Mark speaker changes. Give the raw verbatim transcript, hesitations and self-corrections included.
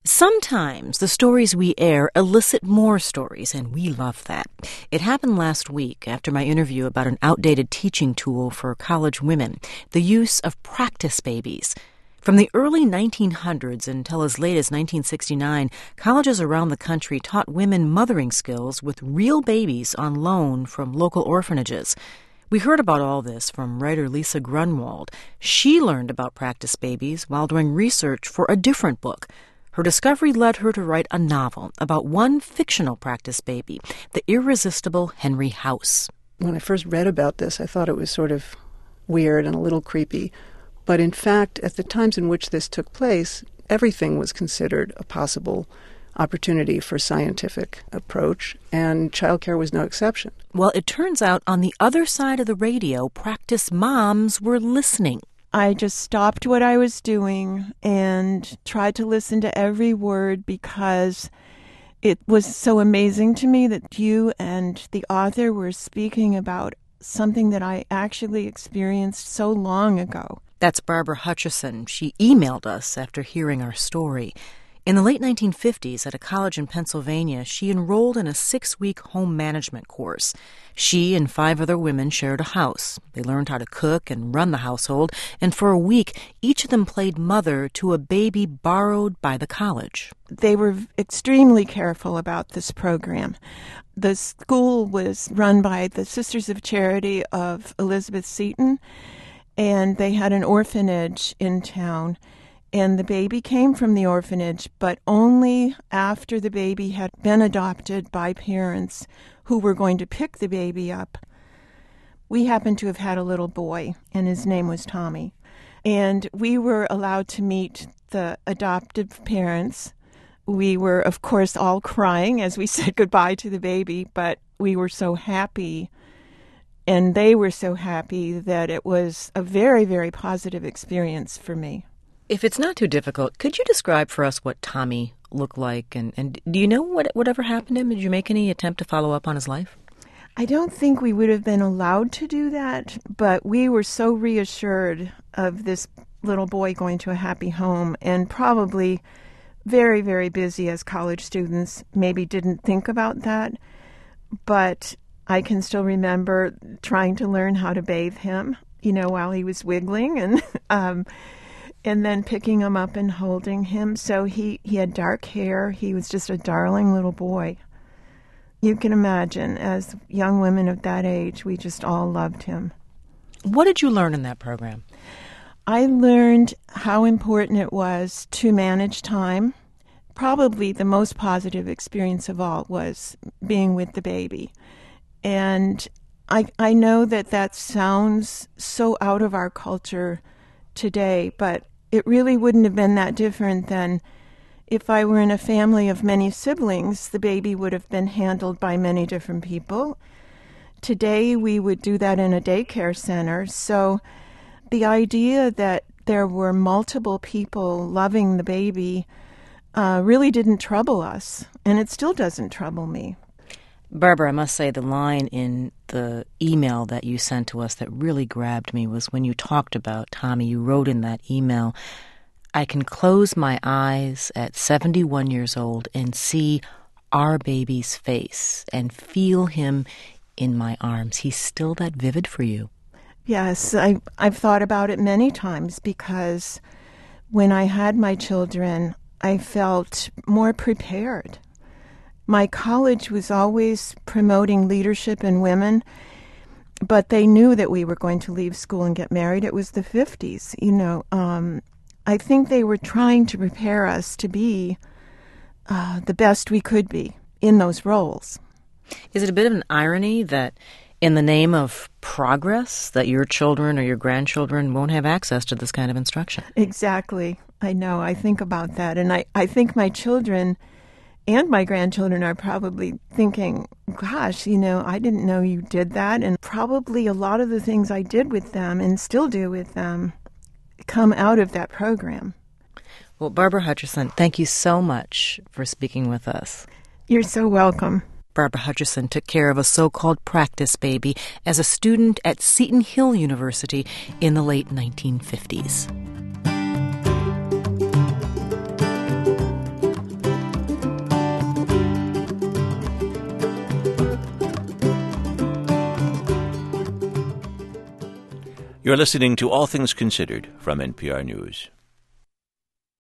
Speaker 1: Sometimes the stories we air elicit more stories, and we love that. It happened last week after my interview about an outdated teaching tool for college women, the use of practice babies. From the early nineteen hundreds until as late as nineteen sixty-nine, colleges around the country taught women mothering skills with real babies on loan from local orphanages. We heard about all this from writer Lisa Grunwald. She learned about practice babies while doing research for a different book. Her discovery led her to write a novel about one fictional practice baby, the irresistible Henry House.
Speaker 2: When I first read about this, I thought it was sort of weird and a little creepy. But in fact, at the times in which this took place, everything was considered a possible opportunity for scientific approach, and childcare was no exception.
Speaker 1: Well, it turns out on the other side of the radio, practice moms were listening.
Speaker 3: I just stopped what I was doing and tried to listen to every word because it was so amazing to me that you and the author were speaking about something that I actually experienced so long ago.
Speaker 1: That's Barbara Hutchison. She emailed us after hearing our story. In the late nineteen fifties, at a college in Pennsylvania, she enrolled in a six-week home management course. She and five other women shared a house. They learned how to cook and run the household, and for a week, each of them played mother to a baby borrowed by the college.
Speaker 3: They were extremely careful about this program. The school was run by the Sisters of Charity of Elizabeth Seton, and they had an orphanage in town. And the baby came from the orphanage, but only after the baby had been adopted by parents who were going to pick the baby up. We happened to have had a little boy, and his name was Tommy. And we were allowed to meet the adoptive parents. We were, of course, all crying as we said goodbye to the baby, but we were so happy, and they were so happy that it was a very, very positive experience for me.
Speaker 1: If it's not too difficult, could you describe for us what Tommy looked like? And, and do you know what whatever happened to him? Did you make any attempt to follow up on his life?
Speaker 3: I don't think we would have been allowed to do that, but we were so reassured of this little boy going to a happy home, and probably very, very busy as college students, maybe didn't think about that. But I can still remember trying to learn how to bathe him, you know, while he was wiggling, and um and then picking him up and holding him. So he, he had dark hair. He was just a darling little boy. You can imagine, as young women of that age, we just all loved him.
Speaker 1: What did you learn in that program?
Speaker 3: I learned how important it was to manage time. Probably the most positive experience of all was being with the baby. And I, I know that that sounds so out of our culture today, but it really wouldn't have been that different than if I were in a family of many siblings. The baby would have been handled by many different people. Today, we would do that in a daycare center. So the idea that there were multiple people loving the baby uh, really didn't trouble us, and it still doesn't trouble me.
Speaker 1: Barbara, I must say the line in the email that you sent to us that really grabbed me was when you talked about Tommy. You wrote in that email, "I can close my eyes at seventy-one years old and see our baby's face and feel him in my arms." He's still that vivid for you?
Speaker 3: Yes, I, I've thought about it many times because when I had my children, I felt more prepared. My college was always promoting leadership in women, but they knew that we were going to leave school and get married. It was the fifties, you know. Um, I think they were trying to prepare us to be uh, the best we could be in those roles.
Speaker 1: Is it a bit of an irony that in the name of progress, that your children or your grandchildren won't have access to this kind of instruction?
Speaker 3: Exactly. I know. I think about that. And I, I think my children and my grandchildren are probably thinking, gosh, you know, I didn't know you did that. And probably a lot of the things I did with them and still do with them come out of that program.
Speaker 1: Well, Barbara Hutchison, thank you so much for speaking with us.
Speaker 3: You're so welcome.
Speaker 1: Barbara Hutchison took care of a so-called practice baby as a student at Seton Hill University in the late nineteen fifties.
Speaker 4: You're listening to All Things Considered from N P R News.